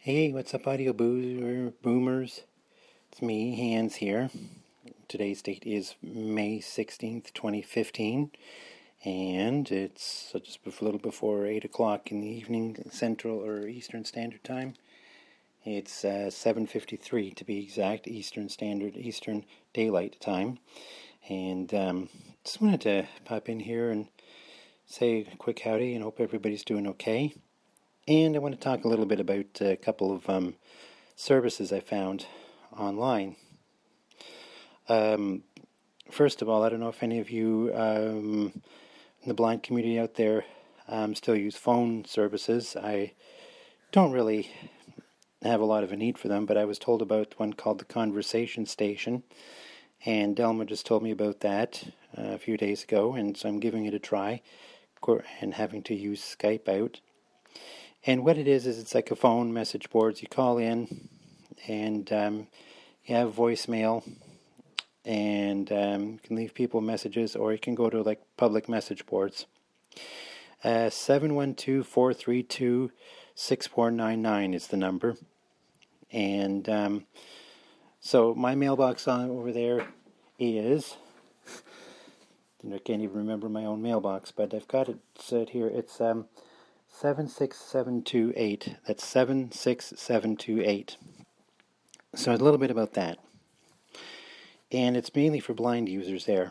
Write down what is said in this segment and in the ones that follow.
Hey, what's up, audio boomers? It's me, Hans here. Today's date is May 16th, 2015, and it's just a little before 8 o'clock in the evening, Central or Eastern Standard Time. It's 7:53 to be exact, Eastern Daylight Time. And just wanted to pop in here and say a quick howdy and hope everybody's doing okay. And I want to talk a little bit about a couple of services I found online. First of all, I don't know if any of you in the blind community out there still use phone services. I don't really have a lot of a need for them, but I was told about one called the Conversation Station, and Delma just told me about that a few days ago, and so I'm giving it a try and having to use Skype out. And what it is it's like a phone message boards. You call in, and you have voicemail, and you can leave people messages, or you can go to like public message boards. 712-432-6499 is the number. And so my mailbox over there is, I can't even remember my own mailbox, but I've got it set here. It's 76728. That's 76728. So a little bit about that. And it's mainly for blind users there.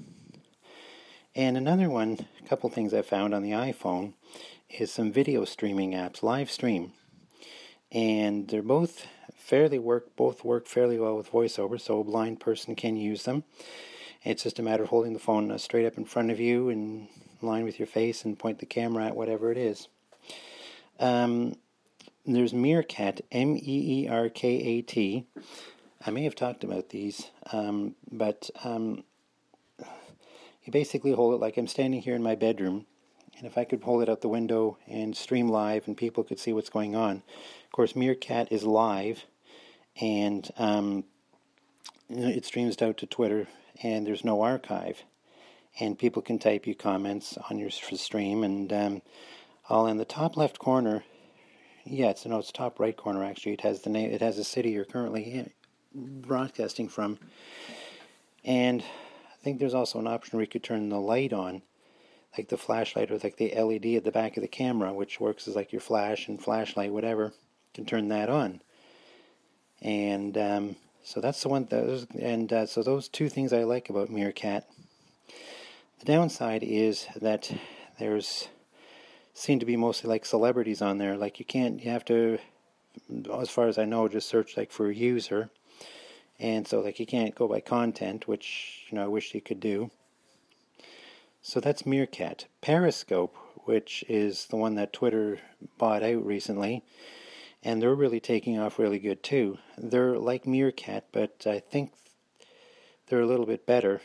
And another one, a couple things I found on the iPhone, is some video streaming apps, Livestream. And they're both work fairly well with VoiceOver, so a blind person can use them. It's just a matter of holding the phone straight up in front of you and in line with your face and point the camera at whatever it is. There's Meerkat, Meerkat. I may have talked about these, but you basically hold it like I'm standing here in my bedroom, and if I could hold it out the window and stream live and people could see what's going on. Of course, Meerkat is live, and it streams out to Twitter, and there's no archive. And people can type you comments on your stream, and all in the top left corner, it's top right corner actually. It has the name. It has the city you're currently broadcasting from, and I think there's also an option where you could turn the light on, like the flashlight or like the LED at the back of the camera, which works as like your flash and flashlight, whatever. You can turn that on, and so that's the one. So those two things I like about Meerkat. The downside is that there's seem to be mostly like celebrities on there. Like you have to, as far as I know, just search like for a user. And so like you can't go by content, which, I wish you could do. So that's Meerkat. Periscope, which is the one that Twitter bought out recently, and they're really taking off really good too. They're like Meerkat, but I think they're a little bit better.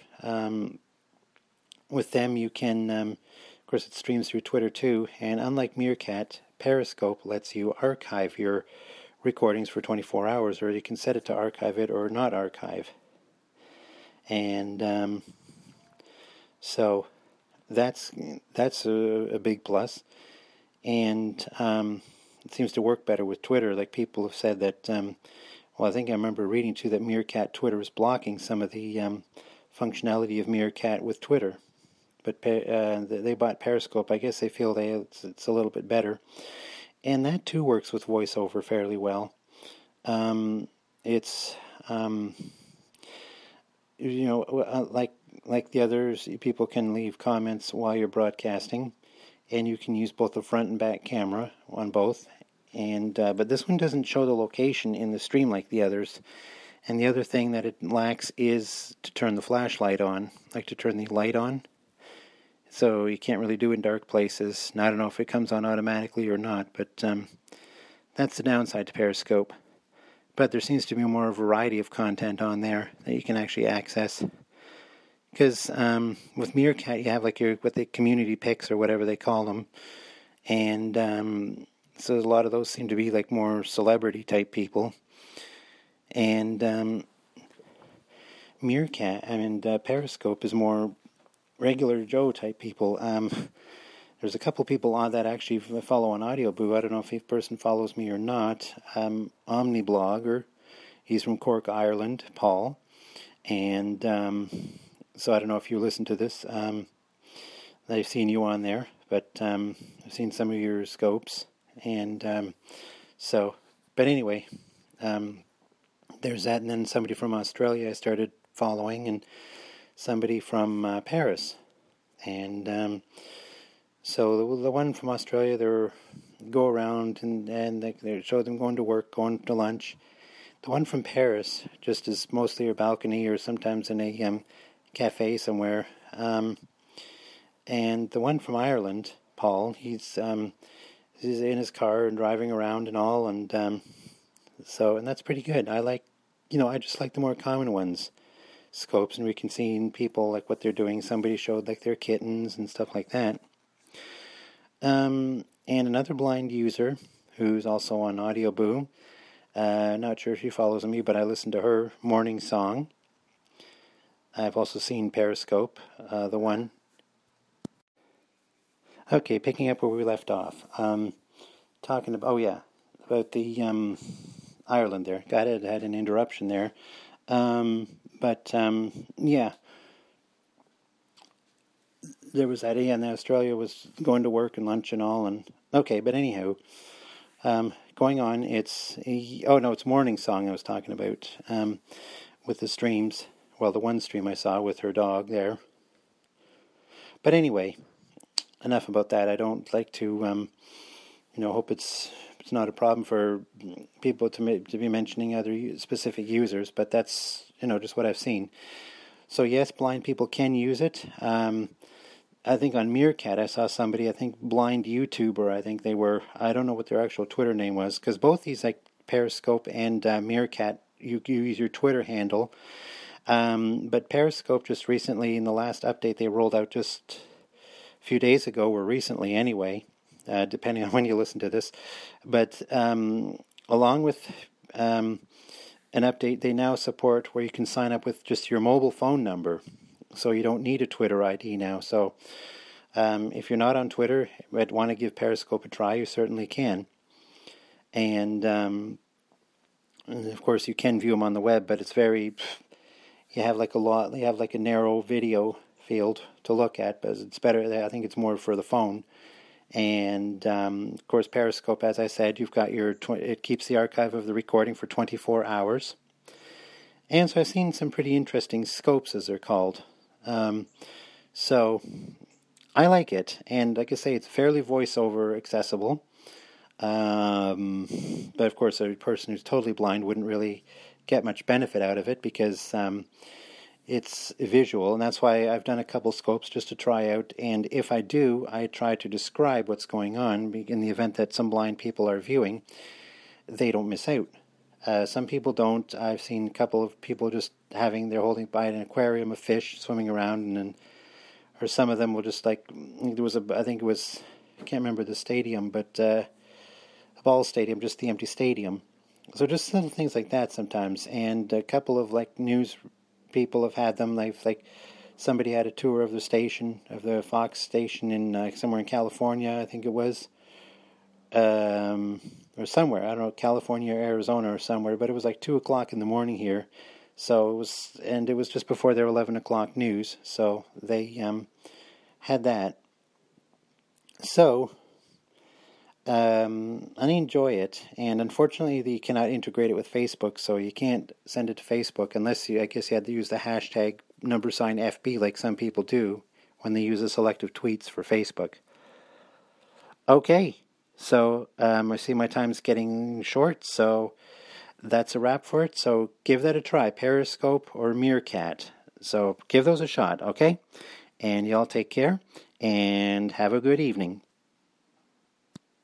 With them, you can, of course, it streams through Twitter too, and unlike Meerkat, Periscope lets you archive your recordings for 24 hours, or you can set it to archive it or not archive. And so that's a big plus. And it seems to work better with Twitter. Like people have said that, I think I remember reading too that Meerkat Twitter is blocking some of the functionality of Meerkat with Twitter. But they bought Periscope. I guess they feel it's a little bit better. And that too works with VoiceOver fairly well. It's like the others, people can leave comments while you're broadcasting, and you can use both the front and back camera on both. And but this one doesn't show the location in the stream like the others. And the other thing that it lacks is to turn the flashlight on, like to turn the light on. So you can't really do it in dark places. Now, I don't know if it comes on automatically or not, but that's the downside to Periscope. But there seems to be more variety of content on there that you can actually access. Because with Meerkat, you have like what the community picks or whatever they call them. And so a lot of those seem to be like more celebrity type people. And Periscope is more regular Joe type people. There's a couple people on that actually follow on Audioboo. I don't know if a person follows me or not. Omniblogger, he's from Cork, Ireland, Paul. And so I don't know if you listen to this. I've seen you on there, but I've seen some of your scopes. And but anyway, there's that. And then somebody from Australia I started following, and somebody from Paris. And so the one from Australia, they go around and they show them going to work, going to lunch. The one from Paris just is mostly a balcony or sometimes in a cafe somewhere. And the one from Ireland, Paul, he's in his car and driving around and all, and and that's pretty good. I just like the more common ones, scopes, and we can see in people like what they're doing. Somebody showed like their kittens and stuff like that. And another blind user who's also on Audioboo. Not sure if she follows me, but I listen to her morning song. I've also seen Periscope, the one. Okay, picking up where we left off. Talking about, about the Ireland there. Got it, had an interruption there. There was that, and Australia was going to work and lunch and all, and okay, but anyhow, going on, it's Morning Song I was talking about, with the streams, the one stream I saw with her dog there. But anyway, enough about that. I don't like to, hope it's not a problem for people to be mentioning other specific users, but that's, just what I've seen. So yes, blind people can use it. I think on Meerkat I saw somebody, blind YouTuber, I don't know what their actual Twitter name was, because both these, like Periscope and Meerkat, you use your Twitter handle. But Periscope just recently, in the last update they rolled out just a few days ago, or recently anyway, depending on when you listen to this. But along with an update, they now support where you can sign up with just your mobile phone number. So you don't need a Twitter ID now. So if you're not on Twitter but want to give Periscope a try, you certainly can. And of course you can view them on the web, but it's you have like a narrow video field to look at, but it's better. I think it's more for the phone. And of course Periscope, as I said, you've got it keeps the archive of the recording for 24 hours. And so I've seen some pretty interesting scopes, as they're called. So I like it, and like I say, it's fairly voiceover accessible. But of course, a person who's totally blind wouldn't really get much benefit out of it, because it's visual, and that's why I've done a couple scopes just to try out. And if I do, I try to describe what's going on in the event that some blind people are viewing. They don't miss out. Some people don't. I've seen a couple of people just they're holding by an aquarium of fish swimming around, or some of them will just I can't remember the stadium, but a ball stadium, just the empty stadium. So just little things like that sometimes. And a couple of news people have had them. Somebody had a tour of the station, of the Fox station in somewhere in California, I think it was. Or somewhere, I don't know, California or Arizona or somewhere, but it was 2 o'clock in the morning here, so it was just before their 11 o'clock news, so they had that. So I enjoy it, and unfortunately you cannot integrate it with Facebook, so you can't send it to Facebook unless you had to use the hashtag #FB like some people do when they use the selective tweets for Facebook. Okay. So I see my time's getting short, so that's a wrap for it. So give that a try, Periscope or Meerkat. So give those a shot, okay? And y'all take care, and have a good evening.